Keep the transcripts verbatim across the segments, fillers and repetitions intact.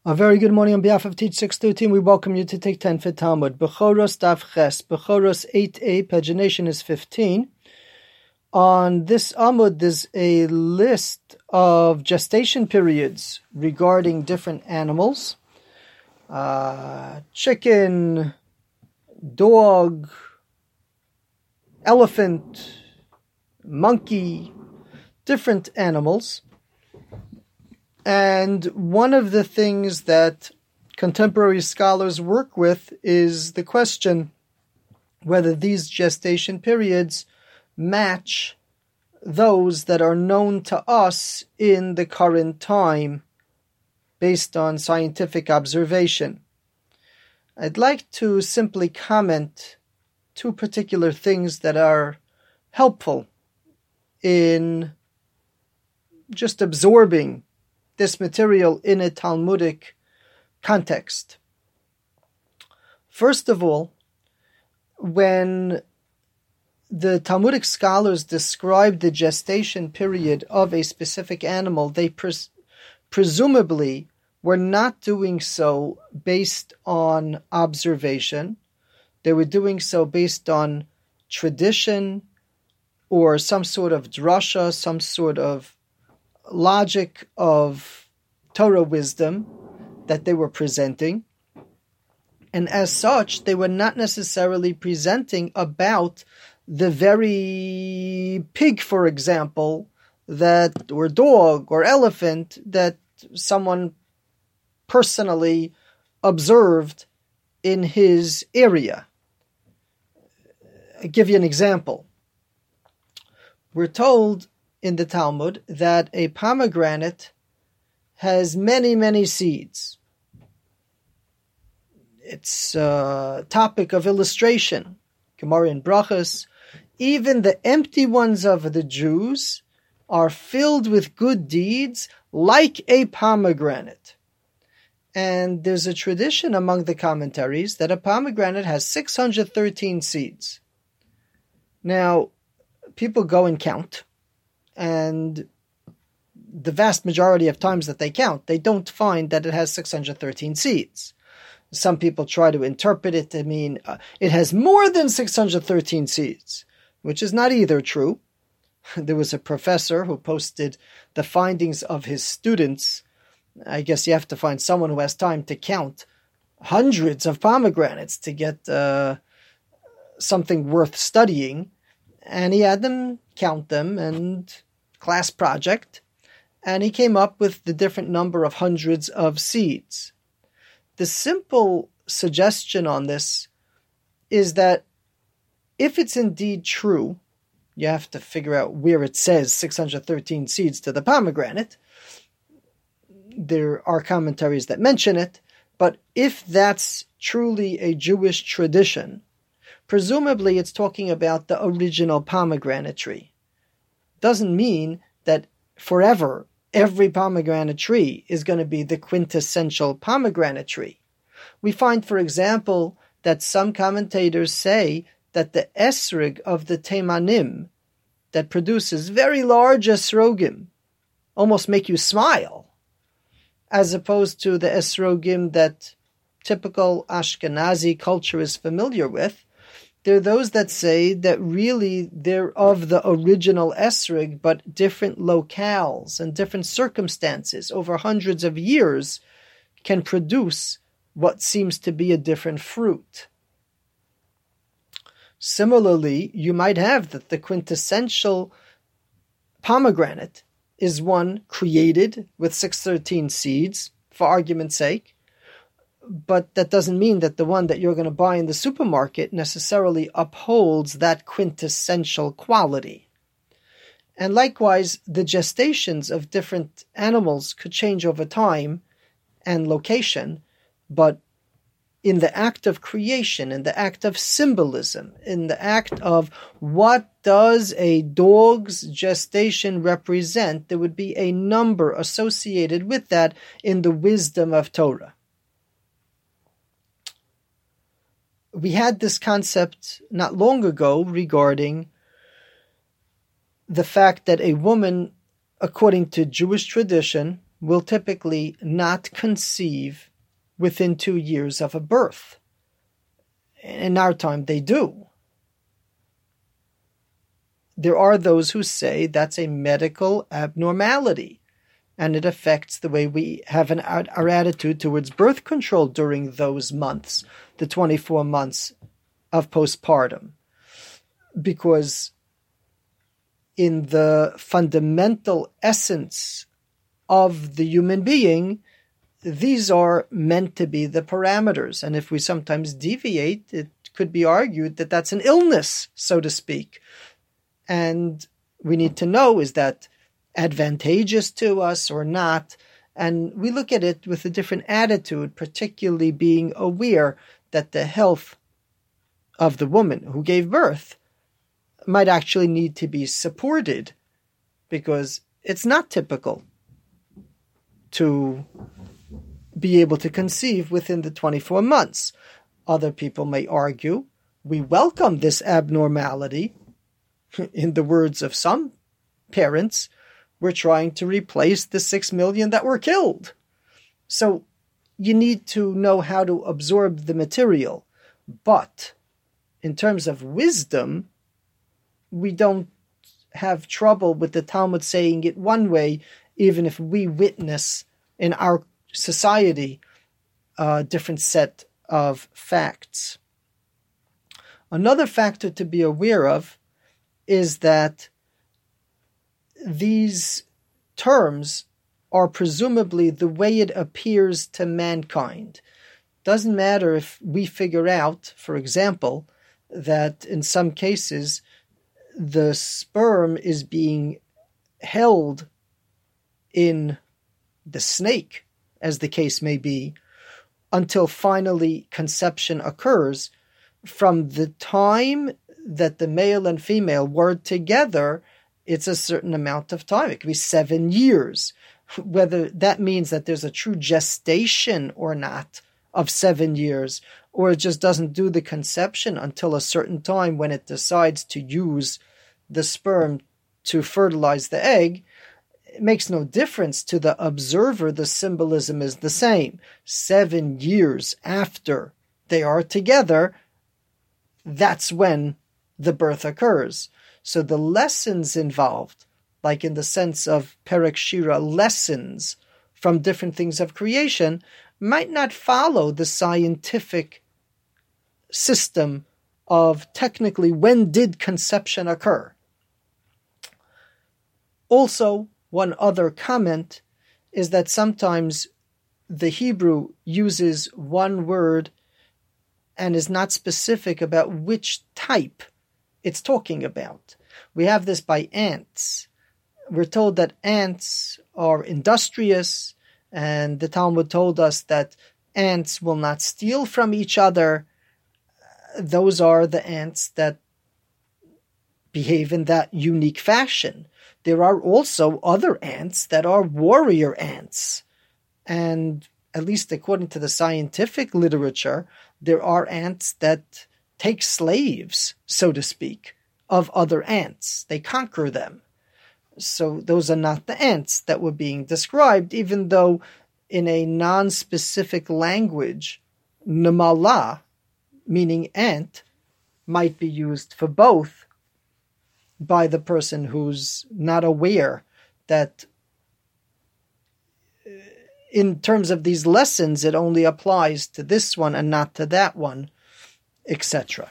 A very good morning on behalf of Teach six thirteen. We welcome you to take ten for Talmud. Bechoros Daf Ches. Bechoros eight a. Pagination is fifteen. On this Amud, there's a list of gestation periods regarding different animals. Uh, chicken, dog, elephant, monkey, different animals. And one of the things that contemporary scholars work with is the question whether these gestation periods match those that are known to us in the current time based on scientific observation. I'd like to simply comment two particular things that are helpful in just absorbing this material in a Talmudic context. First of all, when the Talmudic scholars describe the gestation period of a specific animal, they pres- presumably were not doing so based on observation. They were doing so based on tradition or some sort of drasha, some sort of logic of Torah wisdom that they were presenting. And as such, they were not necessarily presenting about the very pig, for example, that or dog or elephant that someone personally observed in his area. I'll give you an example. We're told in the Talmud that a pomegranate has many, many seeds. It's a topic of illustration. Gemara in Brachos. Even the empty ones of the Jews are filled with good deeds like a pomegranate. And there's a tradition among the commentaries that a pomegranate has six hundred thirteen seeds. Now, people go and count. And the vast majority of times that they count, they don't find that it has six hundred thirteen seeds. Some people try to interpret it to mean uh, it has more than six hundred thirteen seeds, which is not either true. There was a professor who posted the findings of his students. I guess you have to find someone who has time to count hundreds of pomegranates to get uh, something worth studying. And he had them count them and class project, and he came up with the different number of hundreds of seeds. The simple suggestion on this is that if it's indeed true, you have to figure out where it says six hundred thirteen seeds to the pomegranate. There are commentaries that mention it, but if that's truly a Jewish tradition, presumably it's talking about the original pomegranate tree. Doesn't mean that forever every pomegranate tree is going to be the quintessential pomegranate tree. We find, for example, that some commentators say that the esrog of the temanim that produces very large esrogim almost make you smile, as opposed to the esrogim that typical Ashkenazi culture is familiar with. There are those that say that really they're of the original esrog, but different locales and different circumstances over hundreds of years can produce what seems to be a different fruit. Similarly, you might have that the quintessential pomegranate is one created with six hundred thirteen seeds, for argument's sake, but that doesn't mean that the one that you're going to buy in the supermarket necessarily upholds that quintessential quality. And likewise, the gestations of different animals could change over time and location, but in the act of creation, in the act of symbolism, in the act of what does a dog's gestation represent, there would be a number associated with that in the wisdom of Torah. We had this concept not long ago regarding the fact that a woman, according to Jewish tradition, will typically not conceive within two years of a birth. In our time, they do. There are those who say that's a medical abnormality, and it affects the way we have an, our attitude towards birth control during those months, the twenty-four months of postpartum. Because in the fundamental essence of the human being, these are meant to be the parameters. And if we sometimes deviate, it could be argued that that's an illness, so to speak. And we need to know, is that advantageous to us or not? And we look at it with a different attitude, particularly being aware that the health of the woman who gave birth might actually need to be supported, because it's not typical to be able to conceive within the twenty-four months. Other people may argue, we welcome this abnormality. In the words of some parents, we're trying to replace the six million that were killed. So you need to know how to absorb the material. But in terms of wisdom, we don't have trouble with the Talmud saying it one way, even if we witness in our society a different set of facts. Another factor to be aware of is that these terms are presumably the way it appears to mankind. Doesn't matter if we figure out, for example, that in some cases the sperm is being held in the snake, as the case may be, until finally conception occurs. From the time that the male and female were together, it's a certain amount of time. It could be seven years. Whether that means that there's a true gestation or not of seven years, or it just doesn't do the conception until a certain time when it decides to use the sperm to fertilize the egg, it makes no difference to the observer. The symbolism is the same. Seven years after they are together, that's when the birth occurs. So the lessons involved, like in the sense of Perek Shira, lessons from different things of creation, might not follow the scientific system of technically when did conception occur. Also, one other comment is that sometimes the Hebrew uses one word and is not specific about which type it's talking about. We have this by ants. We're told that ants are industrious, and the Talmud told us that ants will not steal from each other. Those are the ants that behave in that unique fashion. There are also other ants that are warrior ants. And at least according to the scientific literature, there are ants that take slaves, so to speak, of other ants. They conquer them. So those are not the ants that were being described, even though in a non-specific language, namala, meaning ant, might be used for both by the person who's not aware that in terms of these lessons, it only applies to this one and not to that one, et cetera.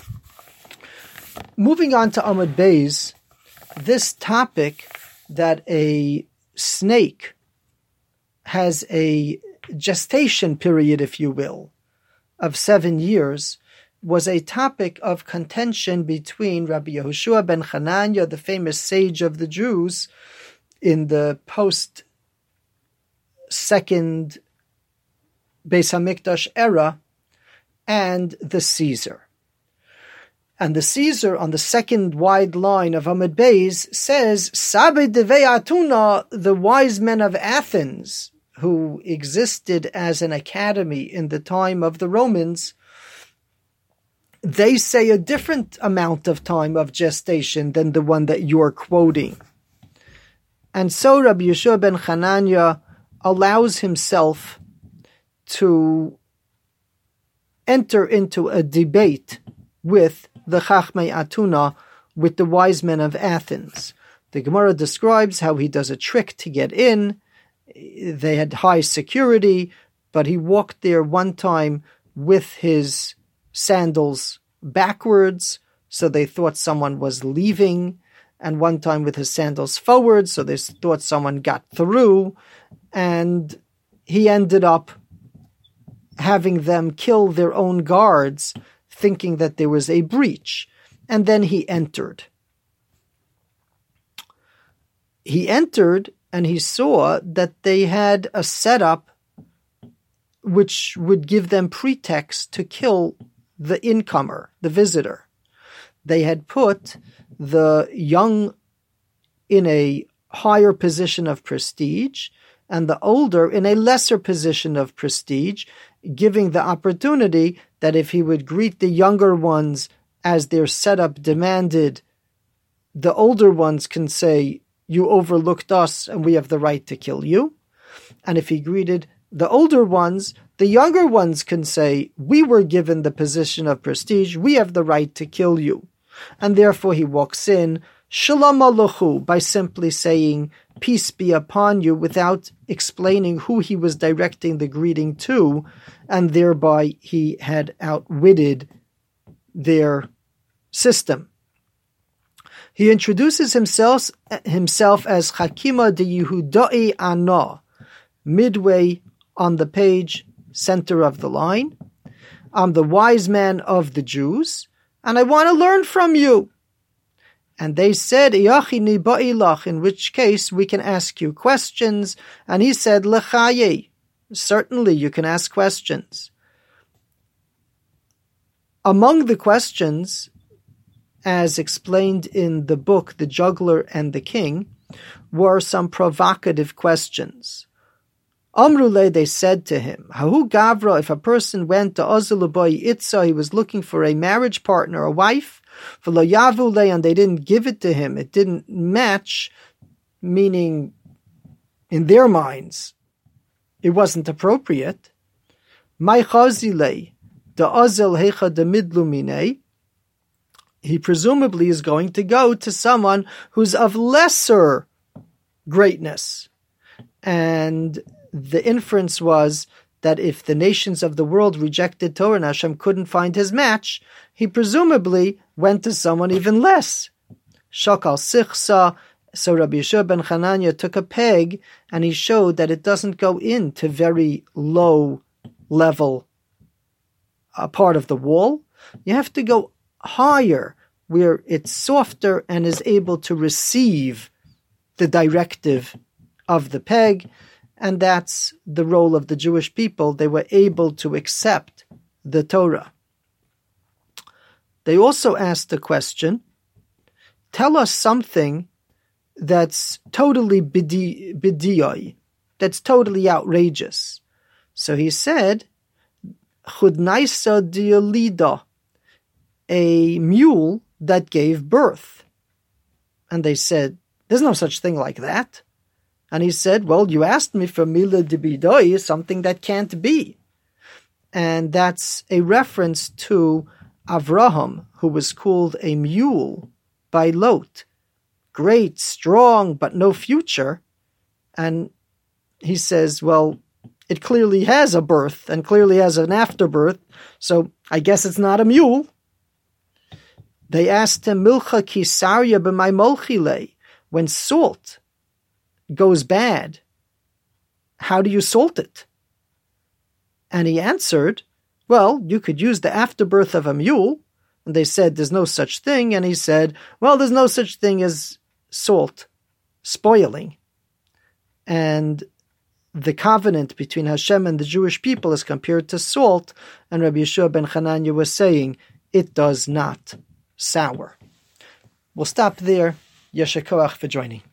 Moving on to Amud Beis, this topic that a snake has a gestation period, if you will, of seven years, was a topic of contention between Rabbi Yehoshua ben Hanania, the famous sage of the Jews, in the post-second Beis Hamikdash era, and the Caesar. And the Caesar, on the second wide line of Amud Beis, says, Sabe Devei Atuna, the wise men of Athens, who existed as an academy in the time of the Romans, they say a different amount of time of gestation than the one that you're quoting. And so Rabbi Yehoshua ben Hanania allows himself to enter into a debate with the Chachmei Atuna, with the wise men of Athens. The Gemara describes how he does a trick to get in. They had high security, but he walked there one time with his sandals backwards, so they thought someone was leaving, and one time with his sandals forward, so they thought someone got through, and he ended up having them kill their own guards, thinking that there was a breach, and then he entered. He entered, and he saw that they had a setup which would give them pretext to kill the incomer, the visitor. They had put the young in a higher position of prestige and the older in a lesser position of prestige, giving the opportunity that if he would greet the younger ones as their setup demanded, the older ones can say, "You overlooked us and we have the right to kill you." And if he greeted the older ones, the younger ones can say, "We were given the position of prestige, we have the right to kill you." And therefore he walks in, Shalom Alechu, by simply saying, "Peace be upon you," without explaining who he was directing the greeting to, and thereby he had outwitted their system. He introduces himself, himself as Chakima de Yehudai Ana, midway on the page, center of the line. "I'm the wise man of the Jews, and I want to learn from you." And they said, "Iachini ba'ilach," in which case we can ask you questions. And he said, "Lechaye," certainly you can ask questions. Among the questions, as explained in the book The Juggler and the King, were some provocative questions. Amrule, they said to him, Hahu Gavra, if a person went to Ozuluboy Itza, he was looking for a marriage partner, a wife, V'lo Yavule, and they didn't give it to him, it didn't match, meaning in their minds, it wasn't appropriate. Mai Chazile, the Ozel Hecha de Midlumine, he presumably is going to go to someone who's of lesser greatness. And the inference was that if the nations of the world rejected Torah and Hashem couldn't find his match, he presumably went to someone even less. Shakal Sichsa, so Rabbi Yeshua ben Chananya took a peg and he showed that it doesn't go into very low level a part of the wall. You have to go higher where it's softer and is able to receive the directive of the peg. And that's the role of the Jewish people. They were able to accept the Torah. They also asked the question, tell us something that's totally bidiyai, that's totally outrageous. So he said, Chudnaisa diolida, a mule that gave birth. And they said, there's no such thing like that. And he said, well, you asked me for Mila de Bidoi, something that can't be. And that's a reference to Avraham, who was called a mule by Lot. Great, strong, but no future. And he says, well, it clearly has a birth and clearly has an afterbirth, so I guess it's not a mule. They asked him, Milcha kisarya b'may molchile, when salt goes bad, how do you salt it? And he answered, well, you could use the afterbirth of a mule. And they said, there's no such thing. And he said, well, there's no such thing as salt spoiling. And the covenant between Hashem and the Jewish people is compared to salt. And Rabbi Yeshua ben Chananya was saying, it does not sour. We'll stop there. Yesher Koach for joining.